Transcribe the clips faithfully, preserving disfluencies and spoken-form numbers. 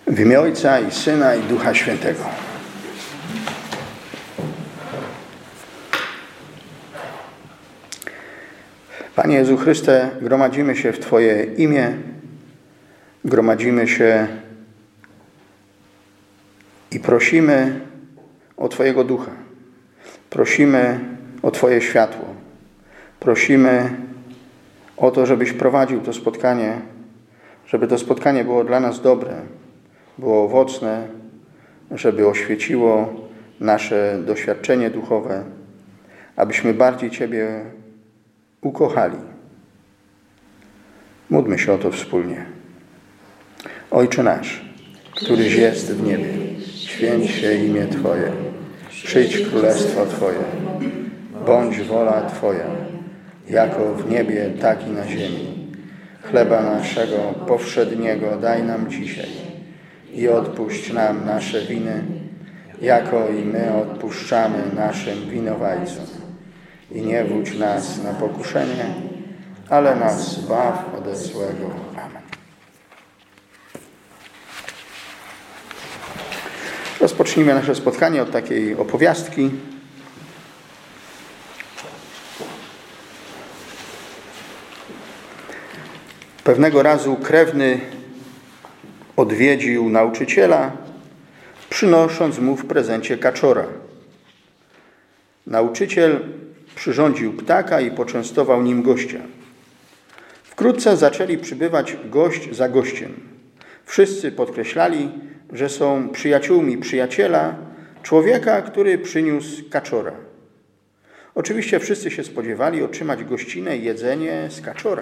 W imię Ojca i Syna i Ducha Świętego. Panie Jezu Chryste, gromadzimy się w Twoje imię, gromadzimy się i prosimy o Twojego Ducha. Prosimy o Twoje światło. Prosimy o to, żebyś prowadził to spotkanie, żeby to spotkanie było dla nas dobre, było owocne, żeby oświeciło nasze doświadczenie duchowe, abyśmy bardziej Ciebie ukochali. Módlmy się o to wspólnie. Ojcze nasz, któryś jest w niebie, święć się imię Twoje, przyjdź królestwo Twoje, bądź wola Twoja, jako w niebie, tak i na ziemi. Chleba naszego powszedniego daj nam dzisiaj i odpuść nam nasze winy, jako i my odpuszczamy naszym winowajcom. I nie wódź nas na pokuszenie, ale nas zbaw ode złego. Amen. Rozpocznijmy nasze spotkanie od takiej opowiastki. Pewnego razu krewny odwiedził nauczyciela, przynosząc mu w prezencie kaczora. Nauczyciel przyrządził ptaka i poczęstował nim gościa. Wkrótce zaczęli przybywać gość za gościem. Wszyscy podkreślali, że są przyjaciółmi przyjaciela, człowieka, który przyniósł kaczora. Oczywiście wszyscy się spodziewali otrzymać gościnę i jedzenie z kaczora.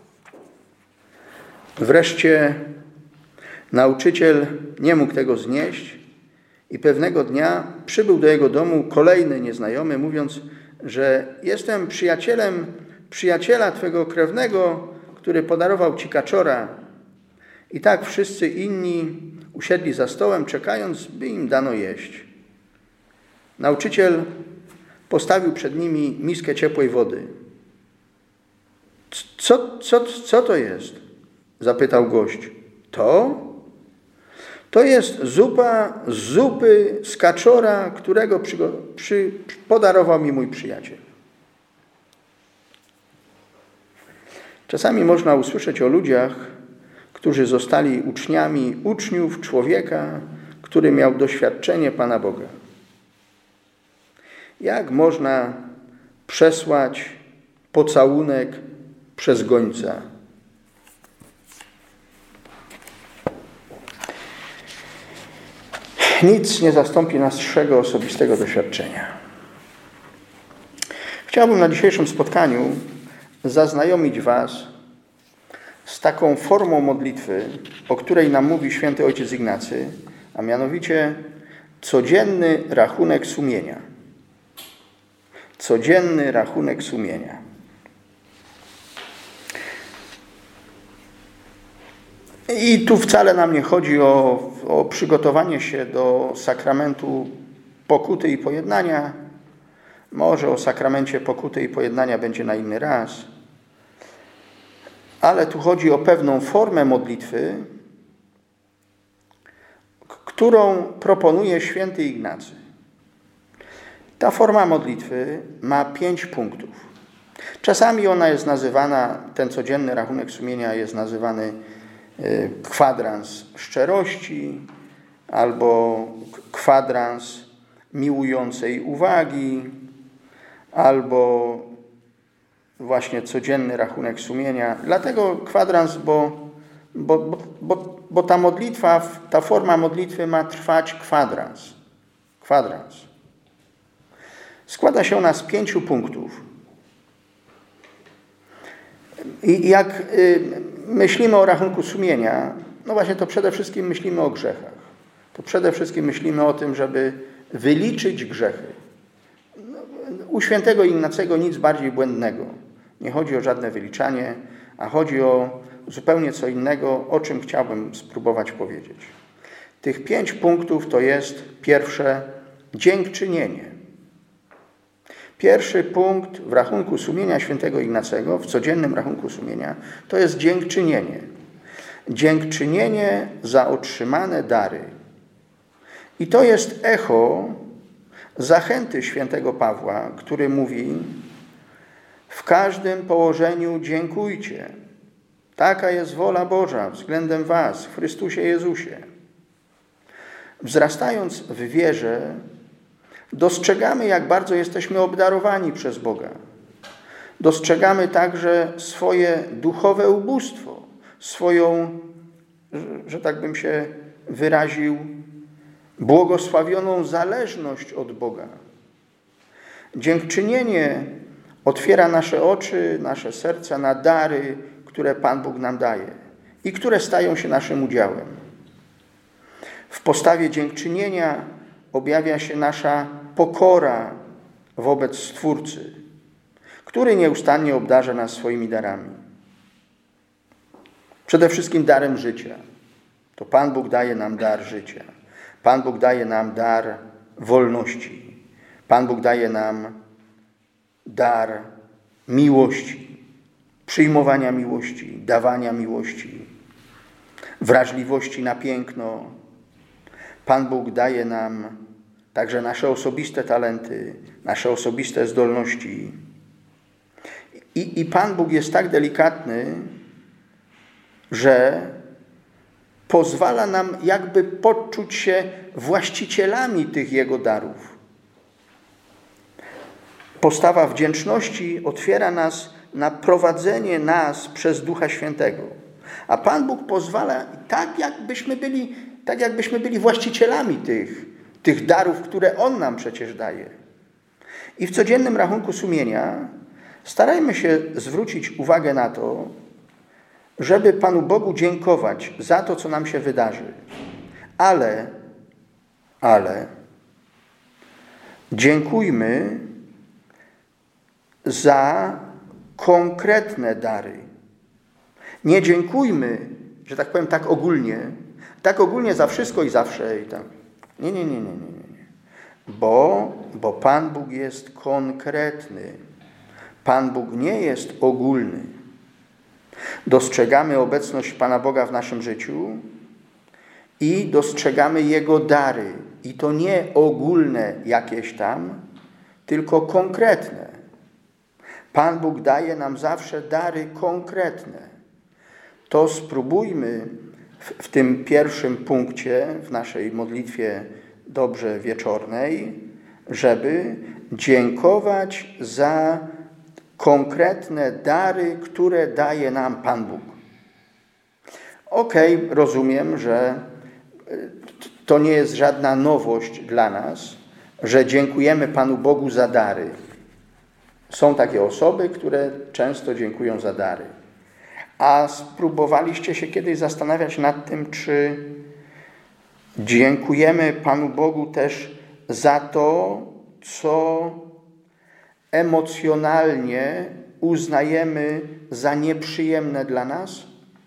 Wreszcie nauczyciel nie mógł tego znieść i pewnego dnia przybył do jego domu kolejny nieznajomy, mówiąc, że jestem przyjacielem przyjaciela twego krewnego, który podarował ci kaczora. I tak wszyscy inni usiedli za stołem, czekając, by im dano jeść. Nauczyciel postawił przed nimi miskę ciepłej wody. Co, co, co to jest? Zapytał gość. To? To jest zupa z zupy z kaczora, którego przy, przy, podarował mi mój przyjaciel. Czasami można usłyszeć o ludziach, którzy zostali uczniami uczniów człowieka, który miał doświadczenie Pana Boga. Jak można przesłać pocałunek przez gońca? Nic nie zastąpi naszego osobistego doświadczenia. Chciałbym na dzisiejszym spotkaniu zaznajomić Was z taką formą modlitwy, o której nam mówi święty ojciec Ignacy, a mianowicie codzienny rachunek sumienia. Codzienny rachunek sumienia. I tu wcale nam nie chodzi o, o przygotowanie się do sakramentu pokuty i pojednania. Może o sakramencie pokuty i pojednania będzie na inny raz. Ale tu chodzi o pewną formę modlitwy, którą proponuje święty Ignacy. Ta forma modlitwy ma pięć punktów. Czasami ona jest nazywana, ten codzienny rachunek sumienia jest nazywany kwadrans szczerości albo kwadrans miłującej uwagi albo właśnie codzienny rachunek sumienia. Dlatego kwadrans, bo, bo, bo, bo, bo ta modlitwa, ta forma modlitwy ma trwać kwadrans. Kwadrans. Składa się ona z pięciu punktów. I jak y, myślimy o rachunku sumienia, no właśnie to przede wszystkim myślimy o grzechach. To przede wszystkim myślimy o tym, żeby wyliczyć grzechy. No, u świętego Ignacego nic bardziej błędnego. Nie chodzi o żadne wyliczanie, a chodzi o zupełnie co innego, o czym chciałbym spróbować powiedzieć. Tych pięć punktów to jest pierwsze dziękczynienie. Pierwszy punkt w rachunku sumienia świętego Ignacego, w codziennym rachunku sumienia, to jest dziękczynienie. Dziękczynienie za otrzymane dary. I to jest echo zachęty świętego Pawła, który mówi: w każdym położeniu dziękujcie. Taka jest wola Boża względem was w Chrystusie Jezusie. Wzrastając w wierze, dostrzegamy, jak bardzo jesteśmy obdarowani przez Boga. Dostrzegamy także swoje duchowe ubóstwo, swoją, że tak bym się wyraził, błogosławioną zależność od Boga. Dziękczynienie otwiera nasze oczy, nasze serca na dary, które Pan Bóg nam daje i które stają się naszym udziałem. W postawie dziękczynienia objawia się nasza pokora wobec Stwórcy, który nieustannie obdarza nas swoimi darami. Przede wszystkim darem życia. To Pan Bóg daje nam dar życia. Pan Bóg daje nam dar wolności. Pan Bóg daje nam dar miłości, przyjmowania miłości, dawania miłości, wrażliwości na piękno. Pan Bóg daje nam także nasze osobiste talenty, nasze osobiste zdolności. I, i Pan Bóg jest tak delikatny, że pozwala nam jakby poczuć się właścicielami tych Jego darów. Postawa wdzięczności otwiera nas na prowadzenie nas przez Ducha Świętego. A Pan Bóg pozwala tak, jakbyśmy byli, tak jakbyśmy byli właścicielami tych, tych darów, które On nam przecież daje. I w codziennym rachunku sumienia starajmy się zwrócić uwagę na to, żeby Panu Bogu dziękować za to, co nam się wydarzy. Ale, ale dziękujmy za konkretne dary. Nie dziękujmy, że tak powiem, tak ogólnie, tak ogólnie za wszystko i zawsze. I tak. Nie, nie, nie, nie, nie, nie. Bo, bo Pan Bóg jest konkretny. Pan Bóg nie jest ogólny. Dostrzegamy obecność Pana Boga w naszym życiu i dostrzegamy Jego dary. I to nie ogólne jakieś tam, tylko konkretne. Pan Bóg daje nam zawsze dary konkretne. To spróbujmy w, w tym pierwszym punkcie, w naszej modlitwie dobrze wieczornej, żeby dziękować za konkretne dary, które daje nam Pan Bóg. Okej, okay, rozumiem, że to nie jest żadna nowość dla nas, że dziękujemy Panu Bogu za dary. Są takie osoby, które często dziękują za dary. A spróbowaliście się kiedyś zastanawiać nad tym, czy dziękujemy Panu Bogu też za to, co emocjonalnie uznajemy za nieprzyjemne dla nas?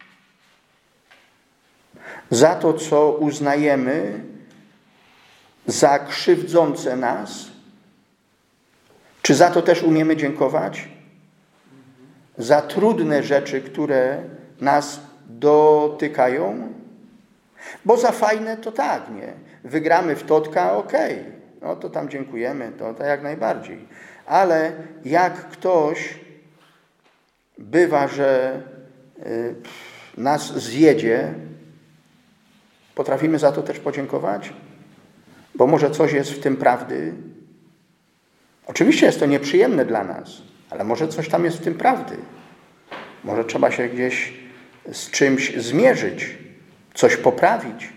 Za to, co uznajemy za krzywdzące nas? Czy za to też umiemy dziękować? Za trudne rzeczy, które nas dotykają? Bo za fajne to tak, nie? Wygramy w totka, okej. Okay. No to tam dziękujemy, to, to jak najbardziej. Ale jak ktoś bywa, że y, nas zjedzie, potrafimy za to też podziękować? Bo może coś jest w tym prawdy? Oczywiście jest to nieprzyjemne dla nas, ale może coś tam jest w tym prawdy. Może trzeba się gdzieś z czymś zmierzyć, coś poprawić.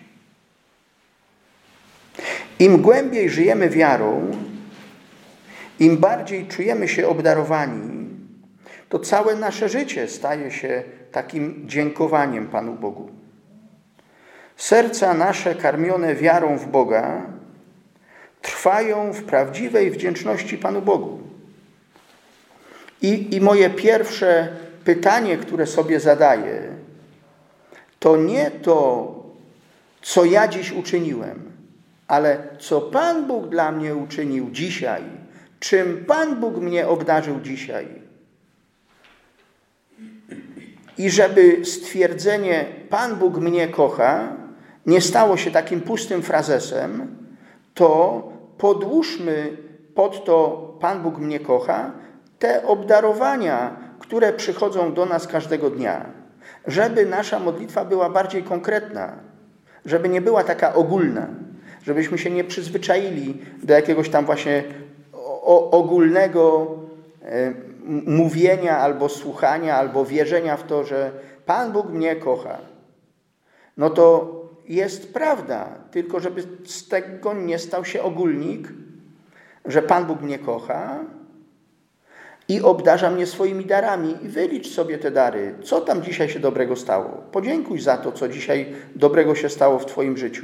Im głębiej żyjemy wiarą, im bardziej czujemy się obdarowani, to całe nasze życie staje się takim dziękowaniem Panu Bogu. Serca nasze karmione wiarą w Boga trwają w prawdziwej wdzięczności Panu Bogu. I, i moje pierwsze pytanie, które sobie zadaję, to nie to, co ja dziś uczyniłem, ale co Pan Bóg dla mnie uczynił dzisiaj, czym Pan Bóg mnie obdarzył dzisiaj. I żeby stwierdzenie Pan Bóg mnie kocha nie stało się takim pustym frazesem, to podłóżmy pod to Pan Bóg mnie kocha te obdarowania, które przychodzą do nas każdego dnia. Żeby nasza modlitwa była bardziej konkretna, żeby nie była taka ogólna, żebyśmy się nie przyzwyczaili do jakiegoś tam właśnie ogólnego mówienia albo słuchania, albo wierzenia w to, że Pan Bóg mnie kocha. No to jest prawda, tylko żeby z tego nie stał się ogólnik, że Pan Bóg mnie kocha i obdarza mnie swoimi darami. I wylicz sobie te dary. Co tam dzisiaj się dobrego stało? Podziękuj za to, co dzisiaj dobrego się stało w Twoim życiu.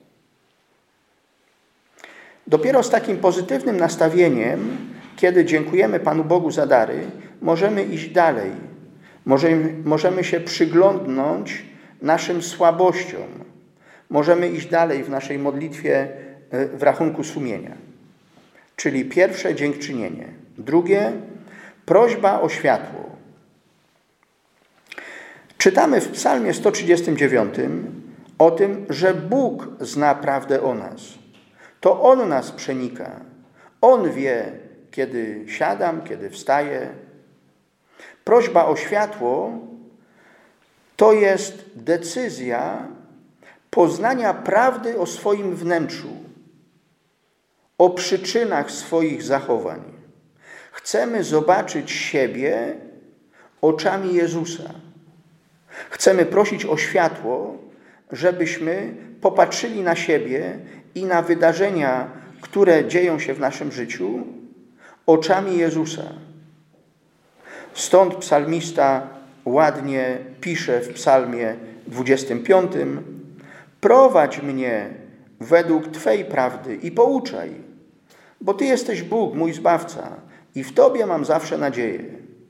Dopiero z takim pozytywnym nastawieniem, kiedy dziękujemy Panu Bogu za dary, możemy iść dalej. Możemy, możemy się przyglądnąć naszym słabościom. Możemy iść dalej w naszej modlitwie w rachunku sumienia. Czyli pierwsze dziękczynienie. Drugie, prośba o światło. Czytamy w Psalmie sto trzydziestym dziewiątym o tym, że Bóg zna prawdę o nas. To On nas przenika. On wie, kiedy siadam, kiedy wstaję. Prośba o światło to jest decyzja poznania prawdy o swoim wnętrzu, o przyczynach swoich zachowań. Chcemy zobaczyć siebie oczami Jezusa. Chcemy prosić o światło, żebyśmy popatrzyli na siebie i na wydarzenia, które dzieją się w naszym życiu, oczami Jezusa. Stąd psalmista ładnie pisze w psalmie dwudziestym piątym: prowadź mnie według Twej prawdy i pouczaj, bo Ty jesteś Bóg, mój Zbawca, i w Tobie mam zawsze nadzieję.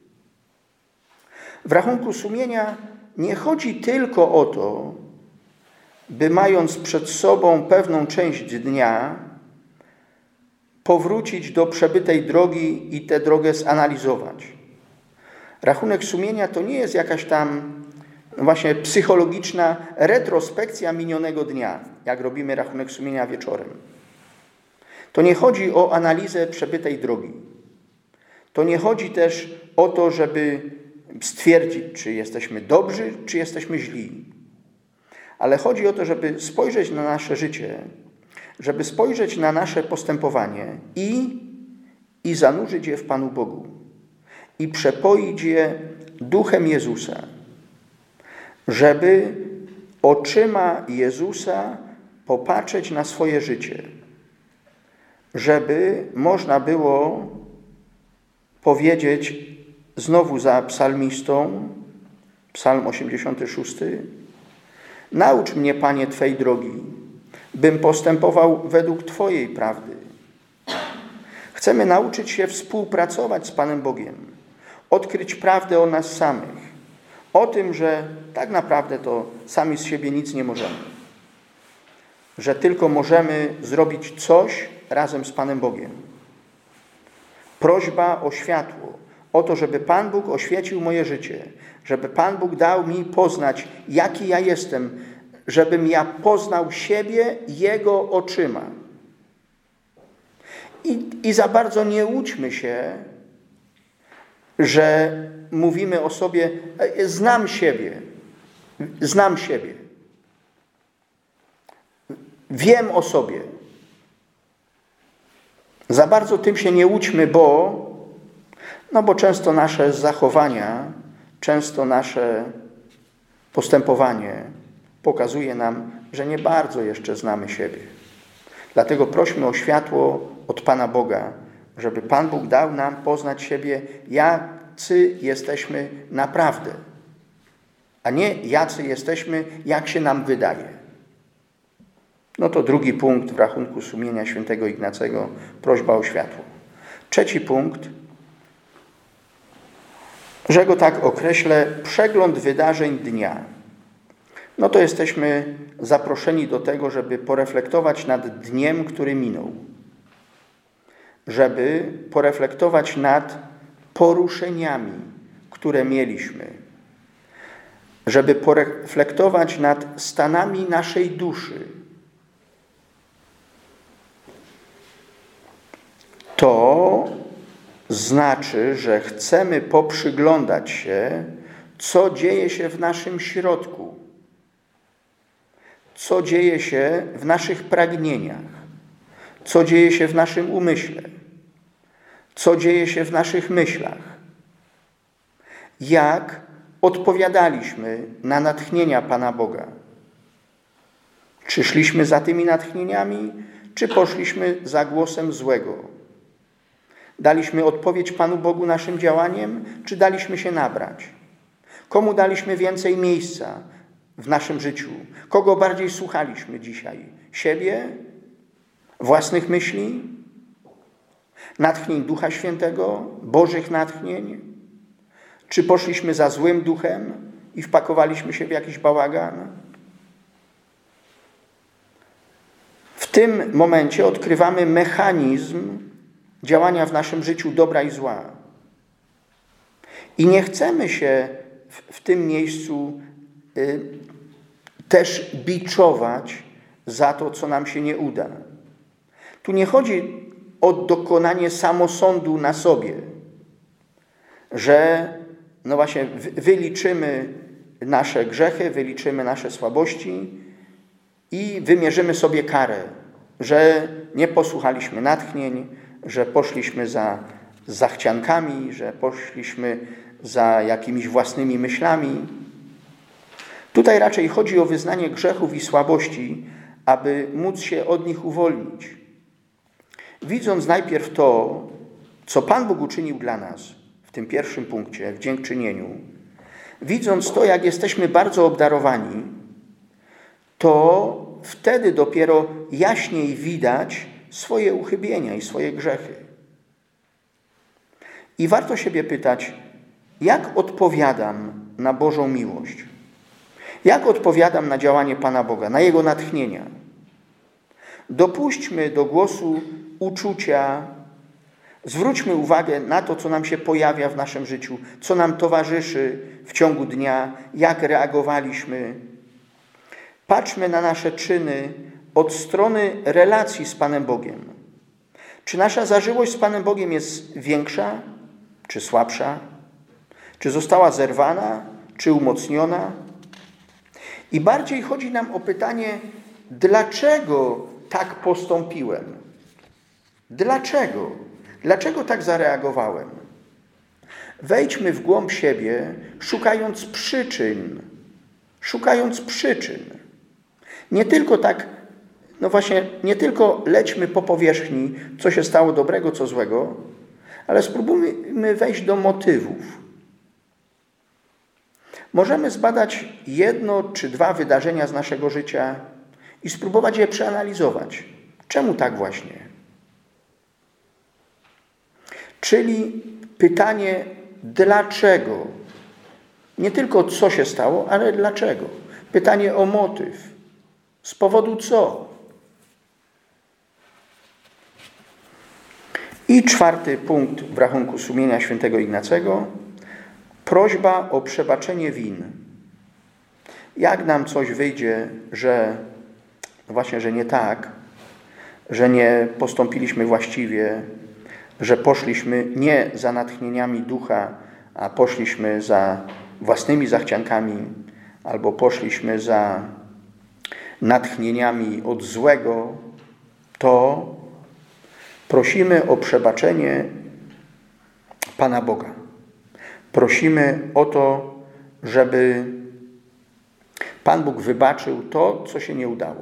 W rachunku sumienia nie chodzi tylko o to, by mając przed sobą pewną część dnia, powrócić do przebytej drogi i tę drogę zanalizować. Rachunek sumienia to nie jest jakaś tam właśnie psychologiczna retrospekcja minionego dnia, jak robimy rachunek sumienia wieczorem. To nie chodzi o analizę przebytej drogi. To nie chodzi też o to, żeby stwierdzić, czy jesteśmy dobrzy, czy jesteśmy źli. Ale chodzi o to, żeby spojrzeć na nasze życie, żeby spojrzeć na nasze postępowanie i, i zanurzyć je w Panu Bogu. I przepoić je duchem Jezusa. Żeby oczyma Jezusa popatrzeć na swoje życie. Żeby można było powiedzieć znowu za psalmistą, psalm osiemdziesiąty szósty: naucz mnie, Panie, Twej drogi, bym postępował według Twojej prawdy. Chcemy nauczyć się współpracować z Panem Bogiem, odkryć prawdę o nas samych, o tym, że tak naprawdę to sami z siebie nic nie możemy, że tylko możemy zrobić coś razem z Panem Bogiem. Prośba o światło, o to, żeby Pan Bóg oświecił moje życie, żeby Pan Bóg dał mi poznać, jaki ja jestem, żebym ja poznał siebie Jego oczyma. I, i za bardzo nie łudźmy się, że mówimy o sobie: znam siebie, znam siebie, wiem o sobie. Za bardzo tym się nie łudźmy, bo, no bo często nasze zachowania, często nasze postępowanie pokazuje nam, że nie bardzo jeszcze znamy siebie. Dlatego prośmy o światło od Pana Boga, żeby Pan Bóg dał nam poznać siebie, jacy jesteśmy naprawdę, a nie jacy jesteśmy, jak się nam wydaje. No to drugi punkt w rachunku sumienia świętego Ignacego, prośba o światło. Trzeci punkt, że go tak określę, przegląd wydarzeń dnia. No to jesteśmy zaproszeni do tego, żeby poreflektować nad dniem, który minął. Żeby poreflektować nad poruszeniami, które mieliśmy. żeby poreflektować nad stanami naszej duszy. To znaczy, że chcemy poprzyglądać się, co dzieje się w naszym środku, co dzieje się w naszych pragnieniach, co dzieje się w naszym umyśle, co dzieje się w naszych myślach. Jak odpowiadaliśmy na natchnienia Pana Boga. Czy szliśmy za tymi natchnieniami, czy poszliśmy za głosem złego? Daliśmy odpowiedź Panu Bogu naszym działaniem, czy daliśmy się nabrać? Komu daliśmy więcej miejsca w naszym życiu? Kogo bardziej słuchaliśmy dzisiaj? Siebie? Własnych myśli? Natchnień Ducha Świętego? Bożych natchnień? Czy poszliśmy za złym duchem i wpakowaliśmy się w jakiś bałagan? W tym momencie odkrywamy mechanizm działania w naszym życiu dobra i zła. I nie chcemy się w, w tym miejscu y, też biczować za to, co nam się nie uda. Tu nie chodzi o dokonanie samosądu na sobie, że no właśnie wyliczymy nasze grzechy, wyliczymy nasze słabości i wymierzymy sobie karę, że nie posłuchaliśmy natchnień, że poszliśmy za zachciankami, że poszliśmy za jakimiś własnymi myślami. Tutaj raczej chodzi o wyznanie grzechów i słabości, aby móc się od nich uwolnić. Widząc najpierw to, co Pan Bóg uczynił dla nas w tym pierwszym punkcie, w dziękczynieniu, widząc to, jak jesteśmy bardzo obdarowani, to wtedy dopiero jaśniej widać swoje uchybienia i swoje grzechy. I warto siebie pytać, jak odpowiadam na Bożą miłość? Jak odpowiadam na działanie Pana Boga, na Jego natchnienia? Dopuśćmy do głosu uczucia, zwróćmy uwagę na to, co nam się pojawia w naszym życiu, co nam towarzyszy w ciągu dnia, jak reagowaliśmy. Patrzmy na nasze czyny od strony relacji z Panem Bogiem. Czy nasza zażyłość z Panem Bogiem jest większa, czy słabsza? Czy została zerwana, czy umocniona? I bardziej chodzi nam o pytanie, dlaczego tak postąpiłem? Dlaczego? Dlaczego tak zareagowałem? Wejdźmy w głąb siebie, szukając przyczyn. Szukając przyczyn. Nie tylko tak, no właśnie, nie tylko lećmy po powierzchni, co się stało dobrego, co złego, ale spróbujmy wejść do motywów. Możemy zbadać jedno czy dwa wydarzenia z naszego życia i spróbować je przeanalizować. Czemu tak właśnie? Czyli pytanie, dlaczego? Nie tylko co się stało, ale dlaczego? Pytanie o motyw. Z powodu co? I czwarty punkt w rachunku sumienia świętego Ignacego. Prośba o przebaczenie win. Jak nam coś wyjdzie, że właśnie, że nie tak, że nie postąpiliśmy właściwie, że poszliśmy nie za natchnieniami ducha, a poszliśmy za własnymi zachciankami, albo poszliśmy za natchnieniami od złego, to prosimy o przebaczenie Pana Boga. Prosimy o to, żeby Pan Bóg wybaczył to, co się nie udało.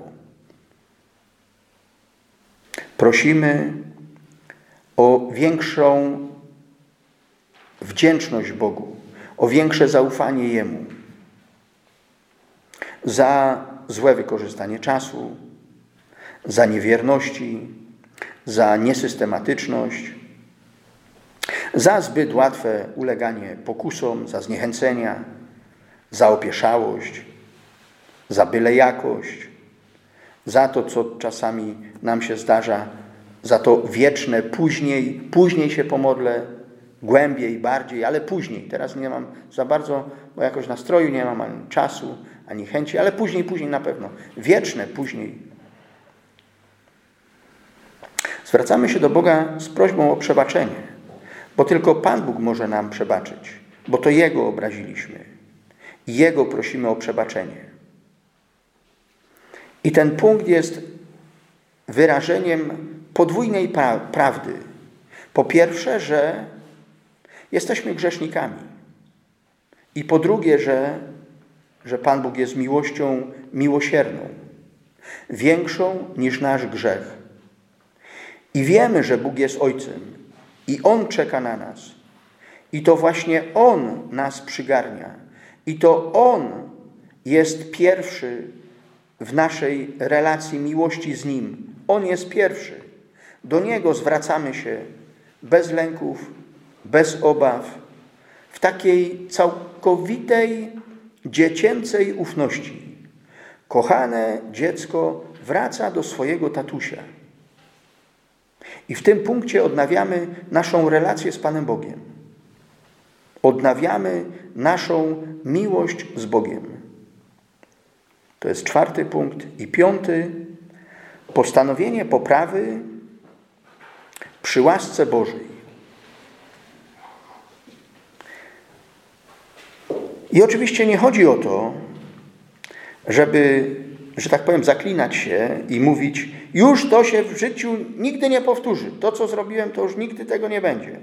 Prosimy o większą wdzięczność Bogu, o większe zaufanie Jemu za złe wykorzystanie czasu, za niewierności, za niesystematyczność, za zbyt łatwe uleganie pokusom, za zniechęcenia, za opieszałość, za byle jakość, za to, co czasami nam się zdarza, za to wieczne później, później się pomodlę, głębiej, bardziej, ale później. Teraz nie mam za bardzo, bo jakoś nastroju nie mam, ani czasu, ani chęci, ale później, później na pewno. Wieczne później. Zwracamy się do Boga z prośbą o przebaczenie, bo tylko Pan Bóg może nam przebaczyć, bo to Jego obraziliśmy i Jego prosimy o przebaczenie. I ten punkt jest wyrażeniem podwójnej pra- prawdy. Po pierwsze, że jesteśmy grzesznikami. I po drugie, że, że Pan Bóg jest miłością miłosierną, większą niż nasz grzech. I wiemy, że Bóg jest Ojcem i On czeka na nas. I to właśnie On nas przygarnia. I to On jest pierwszy w naszej relacji miłości z Nim. On jest pierwszy. Do Niego zwracamy się bez lęków, bez obaw, w takiej całkowitej dziecięcej ufności. Kochane dziecko wraca do swojego tatusia. I w tym punkcie odnawiamy naszą relację z Panem Bogiem. Odnawiamy naszą miłość z Bogiem. To jest czwarty punkt. I piąty, postanowienie poprawy przy łasce Bożej. I oczywiście nie chodzi o to, żeby, że tak powiem, zaklinać się i mówić, już to się w życiu nigdy nie powtórzy. To, co zrobiłem, to już nigdy tego nie będzie.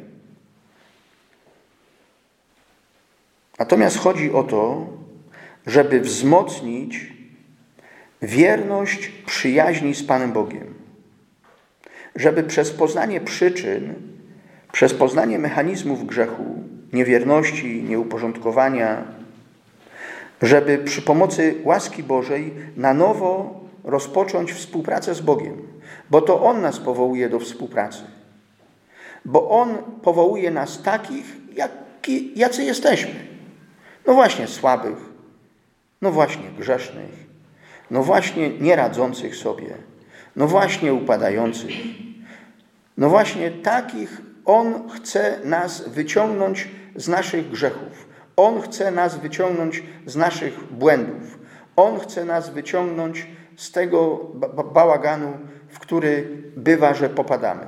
Natomiast chodzi o to, żeby wzmocnić wierność przyjaźni z Panem Bogiem. Żeby przez poznanie przyczyn, przez poznanie mechanizmów grzechu, niewierności, nieuporządkowania, żeby przy pomocy łaski Bożej na nowo rozpocząć współpracę z Bogiem. Bo to On nas powołuje do współpracy. Bo On powołuje nas takich, jaki, jacy jesteśmy. No właśnie słabych, no właśnie grzesznych, no właśnie nieradzących sobie, no właśnie upadających. No właśnie takich On chce nas wyciągnąć z naszych grzechów. On chce nas wyciągnąć z naszych błędów. On chce nas wyciągnąć z tego ba- bałaganu, w który bywa, że popadamy.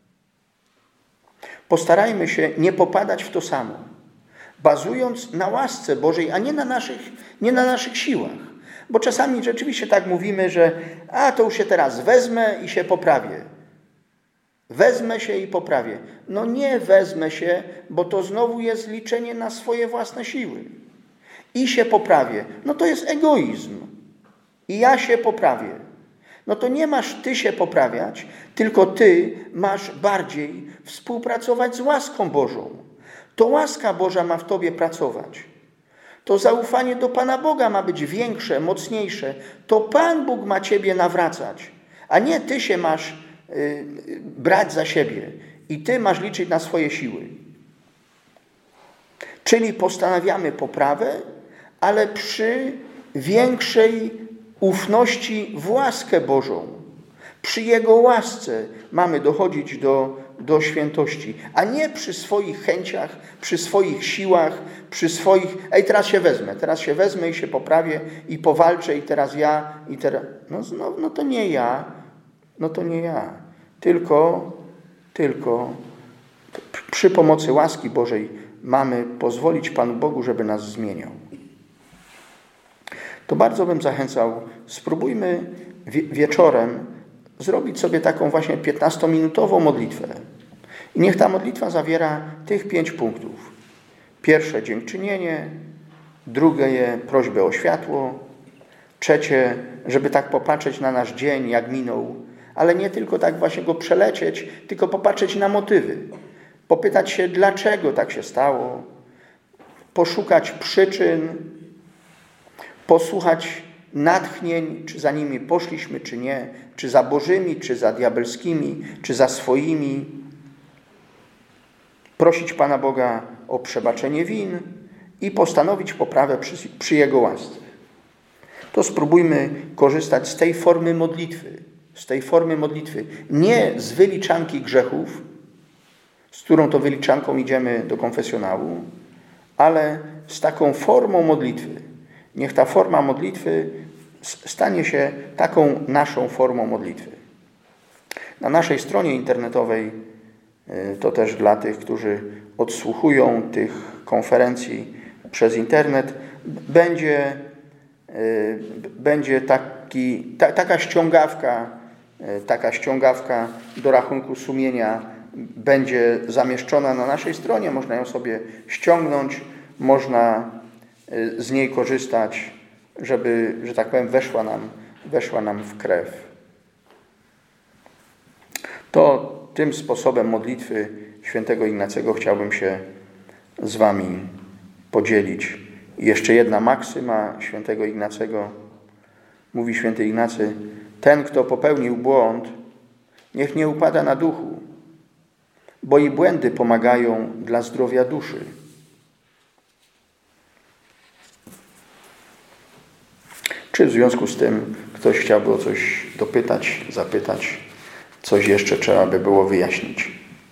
Postarajmy się nie popadać w to samo, bazując na łasce Bożej, a nie na naszych, nie na naszych siłach. Bo czasami rzeczywiście tak mówimy, że a to już się teraz wezmę i się poprawię. Wezmę się i poprawię. No nie wezmę się, bo to znowu jest liczenie na swoje własne siły. I się poprawię. No to jest egoizm. I ja się poprawię. No to nie masz ty się poprawiać, tylko ty masz bardziej współpracować z łaską Bożą. To łaska Boża ma w tobie pracować. To zaufanie do Pana Boga ma być większe, mocniejsze. To Pan Bóg ma ciebie nawracać, a nie ty się masz y, brać za siebie i ty masz liczyć na swoje siły. Czyli postanawiamy poprawę, ale przy większej ufności w łaskę Bożą. Przy Jego łasce mamy dochodzić do, do świętości, a nie przy swoich chęciach, przy swoich siłach, przy swoich... Ej, teraz się wezmę, teraz się wezmę i się poprawię i powalczę i teraz ja, i teraz... No, no, no to nie ja, no to nie ja. Tylko, tylko przy pomocy łaski Bożej mamy pozwolić Panu Bogu, żeby nas zmieniał. To bardzo bym zachęcał, spróbujmy wie- wieczorem zrobić sobie taką właśnie piętnastominutową modlitwę. I niech ta modlitwa zawiera tych pięć punktów. Pierwsze dziękczynienie, drugie prośbę o światło, trzecie, żeby tak popatrzeć na nasz dzień, jak minął, ale nie tylko tak właśnie go przelecieć, tylko popatrzeć na motywy. Popytać się, dlaczego tak się stało, poszukać przyczyn, posłuchać natchnień, czy za nimi poszliśmy, czy nie, czy za Bożymi, czy za diabelskimi, czy za swoimi. Prosić Pana Boga o przebaczenie win i postanowić poprawę przy, przy Jego łasce. To spróbujmy korzystać z tej formy modlitwy, z tej formy modlitwy. Nie z wyliczanki grzechów, z którą to wyliczanką idziemy do konfesjonału, ale z taką formą modlitwy. Niech ta forma modlitwy stanie się taką naszą formą modlitwy. Na naszej stronie internetowej, to też dla tych, którzy odsłuchują tych konferencji przez internet, będzie, będzie taki, ta, taka ściągawka, taka ściągawka do rachunku sumienia będzie zamieszczona na naszej stronie. Można ją sobie ściągnąć, można z niej korzystać, żeby, że tak powiem, weszła nam, weszła nam w krew. To tym sposobem modlitwy świętego Ignacego chciałbym się z wami podzielić. I jeszcze jedna maksyma świętego Ignacego. Mówi święty Ignacy: ten, kto popełnił błąd, niech nie upada na duchu, bo i błędy pomagają dla zdrowia duszy. Czy w związku z tym ktoś chciałby o coś dopytać, zapytać? Coś jeszcze trzeba by było wyjaśnić.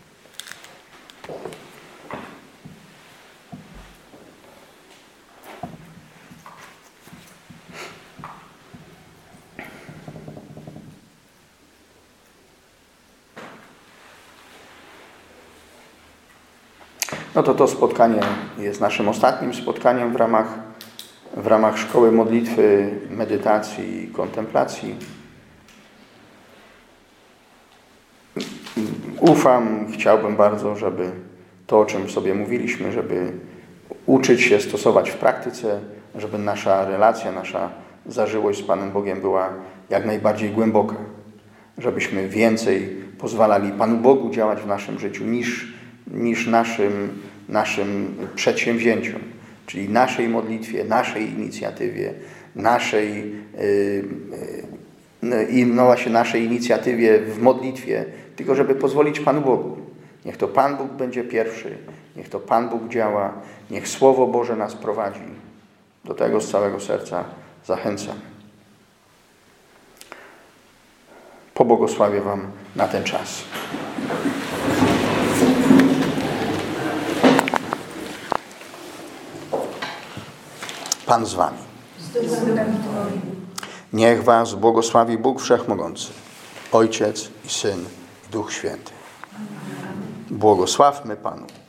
No to to spotkanie jest naszym ostatnim spotkaniem w ramach, w ramach Szkoły Modlitwy, Medytacji i Kontemplacji. Ufam, chciałbym bardzo, żeby to, o czym sobie mówiliśmy, żeby uczyć się stosować w praktyce, żeby nasza relacja, nasza zażyłość z Panem Bogiem była jak najbardziej głęboka. Żebyśmy więcej pozwalali Panu Bogu działać w naszym życiu niż, niż naszym, naszym przedsięwzięciom, czyli naszej modlitwie, naszej inicjatywie, naszej yy, i no właśnie naszej inicjatywie w modlitwie, tylko żeby pozwolić Panu Bogu. Niech to Pan Bóg będzie pierwszy, niech to Pan Bóg działa, niech Słowo Boże nas prowadzi. Do tego z całego serca zachęcam. Pobłogosławię wam na ten czas. Pan z wami. Niech was błogosławi Bóg Wszechmogący, Ojciec i Syn i Duch Święty. Błogosławmy Panu.